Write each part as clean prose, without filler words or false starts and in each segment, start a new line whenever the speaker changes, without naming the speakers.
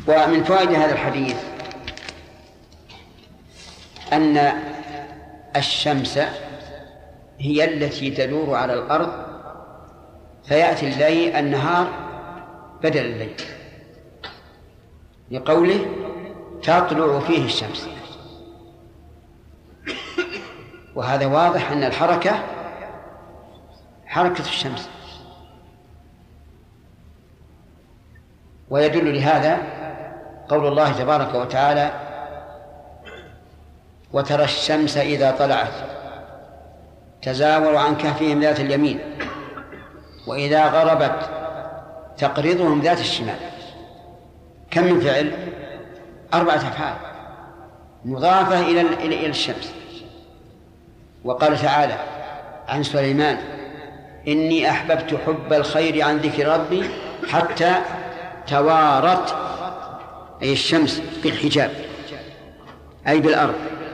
ومن فوائد هذا الحديث أن الشمس هي التي تدور على الأرض، فيأتي الليل النهار بدل الليل، لقوله تطلع فيه الشمس. وهذا واضح أن الحركة حركة الشمس. ويدل لهذا قول الله تبارك وتعالى: وترى الشمس إذا طلعت تزاور عن كهفهم ذات اليمين وإذا غربت تقرضهم ذات الشمال. كم من فعل؟ 4 أفعال مضافة إلى الشمس. وقال تعالى عن سليمان: إني أحببت حب الخير عن ذكر ربي حتى توارت، أي الشمس، بالحجاب أي بالأرض.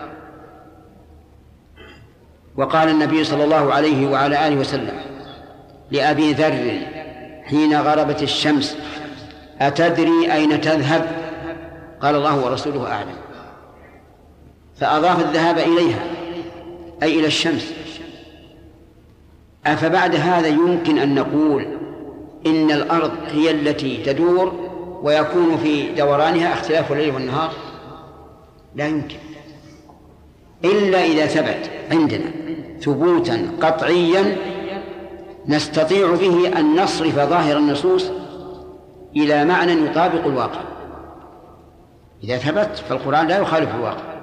وقال النبي صلى الله عليه وعلى آله وسلم لأبي ذر حين غربت الشمس: أتدري أين تذهب؟ قال: الله ورسوله أعلم. فأضاف الذهاب إليها أي إلى الشمس. أفبعد هذا يمكن أن نقول إن الأرض هي التي تدور ويكون في دورانها اختلاف الليل والنهار؟ لا يمكن، إلا إذا ثبت عندنا ثبوتا قطعيا نستطيع به أن نصرف ظاهر النصوص إلى معنى يطابق الواقع. إذا ثبت فالقرآن لا يخالف الواقع.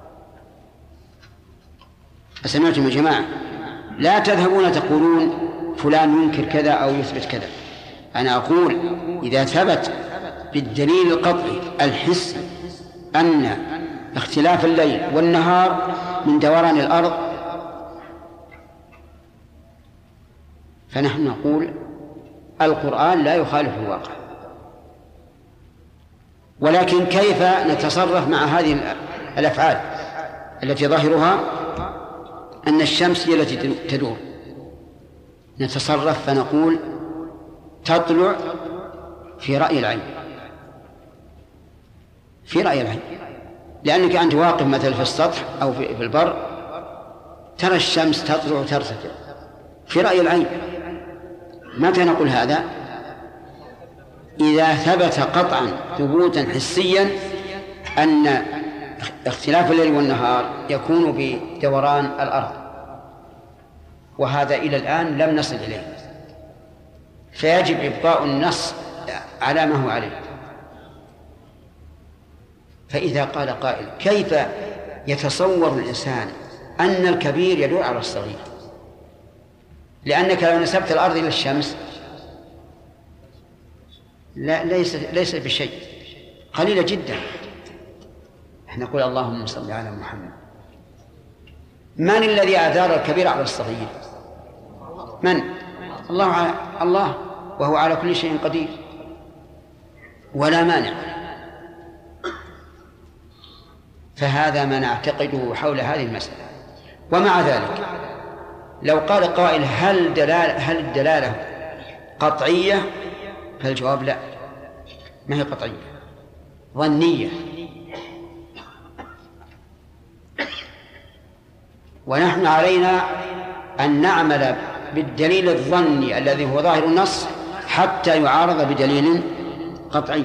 أسمعتم يا جماعة؟ لا تذهبون تقولون فلان ينكر كذا أو يثبت كذا. أنا أقول إذا ثبت بالدليل القطعي الحسي أن اختلاف الليل والنهار من دوران الأرض، فنحن نقول القرآن لا يخالف الواقع. ولكن كيف نتصرف مع هذه الأفعال التي ظاهرها أن الشمس هي التي تدور؟ نتصرف فنقول تطلع في رأي العين، في رأي العين، لأنك أنت واقف مثلا في السطح أو في البر ترى الشمس تطلع وترتفع في رأي العين. متى نقول هذا؟ إذا ثبت قطعا ثبوتا حسيا أن اختلاف الليل والنهار يكون بدوران الأرض، وهذا إلى الآن لم نصل إليه، فيجب إبقاء النص على ما هو عليه. فإذا قال قائل: كيف يتصور الإنسان أن الكبير يدور على الصغير؟ لأنك لو نسبت الأرض إلى الشمس ليس بشيء، قليلة جدا. نقول: اللهم صل على محمد. من الذي أدار الكبير على الصغير؟ من؟ الله، وهو على كل شيء قدير ولا مانع. فهذا ما نعتقده حول هذه المسألة. ومع ذلك لو قال قائل: هل الدلالة قطعية؟ فالجواب لا، ما هي قطعية، ظنية. ونحن علينا أن نعمل بالدليل الظني الذي هو ظاهر النص حتى يعارض بدليل قطعي.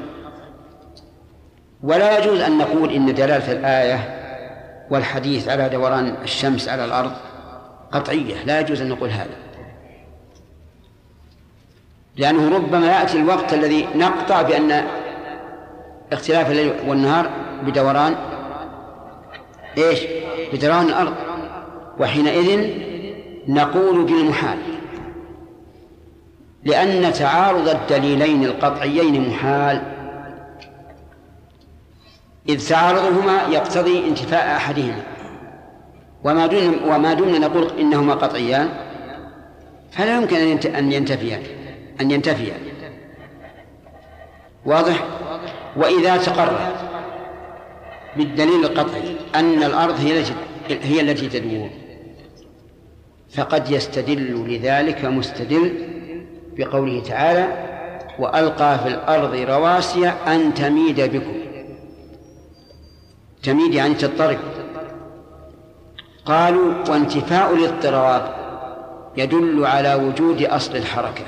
ولا يجوز أن نقول إن دلالة الآية والحديث على دوران الشمس على الأرض قطعية، لا يجوز أن نقول هذا، لأنه ربما يأتي الوقت الذي نقطع بأن اختلاف الليل والنهار بدوران بدوران الأرض، وحينئذ نقول بالمحال، لأن تعارض الدليلين القطعيين محال، إذ تعارضهما يقتضي انتفاء أحدهما، وما دمنا نقول إنهما قطعيان فلا يمكن أن ينتفيا. واضح؟ وإذا تقرر بالدليل القطعي أن الأرض هي التي تدور، فقد يستدل لذلك مستدل بقوله تعالى: وألقى في الأرض رواسي أن تميد بكم. تميد يعني تضطرب. قالوا وانتفاء الاضطراب يدل على وجود أصل الحركة،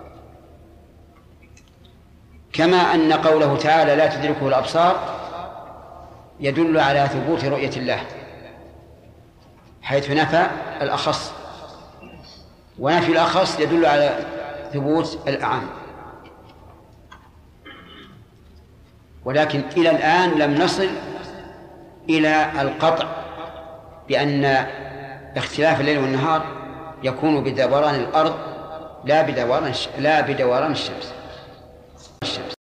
كما أن قوله تعالى لا تدركه الأبصار يدل على ثبوت رؤية الله، حيث نفى الأخص، ونفي الأخص يدل على ثبوت الأعم. ولكن إلى الآن لم نصل إلى القطع بأن اختلاف الليل والنهار يكون بدوران الأرض لا بدوران الشمس.